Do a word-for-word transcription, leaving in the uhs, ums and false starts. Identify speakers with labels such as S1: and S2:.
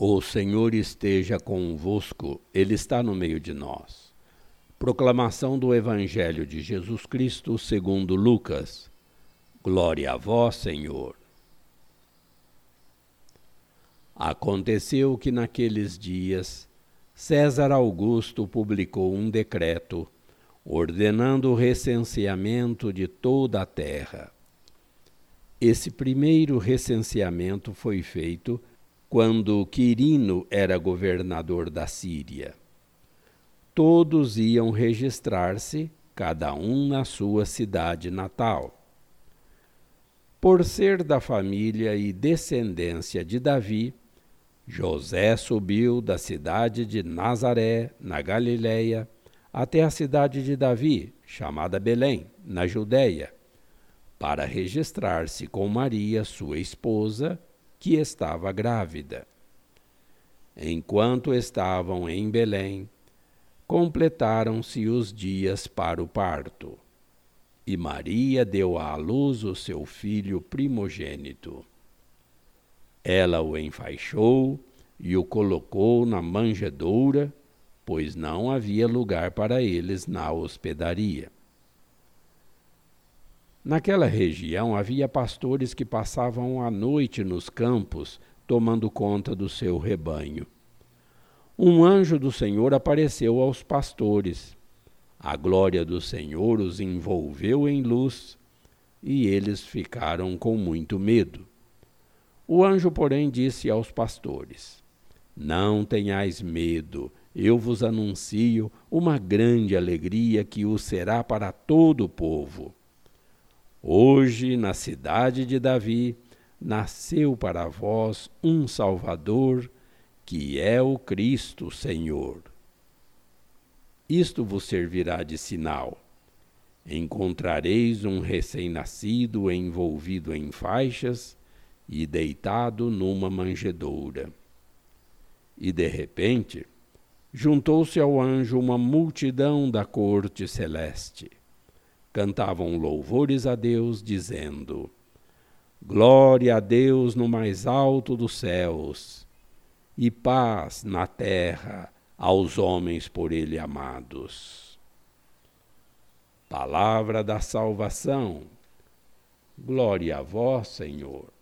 S1: O Senhor esteja convosco, Ele está no meio de nós. Proclamação do Evangelho de Jesus Cristo segundo Lucas. Glória a vós, Senhor. Aconteceu que naqueles dias César Augusto publicou um decreto ordenando o recenseamento de toda a terra. Esse primeiro recenseamento foi feito quando Quirino era governador da Síria. Todos iam registrar-se, cada um na sua cidade natal. Por ser da família e descendência de Davi, José subiu da cidade de Nazaré, na Galiléia, até a cidade de Davi, chamada Belém, na Judéia, para registrar-se com Maria, sua esposa, que estava grávida. Enquanto estavam em Belém, completaram-se os dias para o parto, e Maria deu à luz o seu filho primogênito. Ela o enfaixou e o colocou na manjedoura, pois não havia lugar para eles na hospedaria. Naquela região havia pastores que passavam a noite nos campos, tomando conta do seu rebanho. Um anjo do Senhor apareceu aos pastores. A glória do Senhor os envolveu em luz, e eles ficaram com muito medo. O anjo, porém, disse aos pastores: Não tenhais medo, eu vos anuncio uma grande alegria que o será para todo o povo. Hoje, na cidade de Davi, nasceu para vós um Salvador, que é o Cristo Senhor. Isto vos servirá de sinal. Encontrareis um recém-nascido envolvido em faixas e deitado numa manjedoura. E, de repente, juntou-se ao anjo uma multidão da corte celeste. Cantavam louvores a Deus, dizendo: Glória a Deus no mais alto dos céus, e paz na terra aos homens por Ele amados. Palavra da salvação. Glória a vós, Senhor.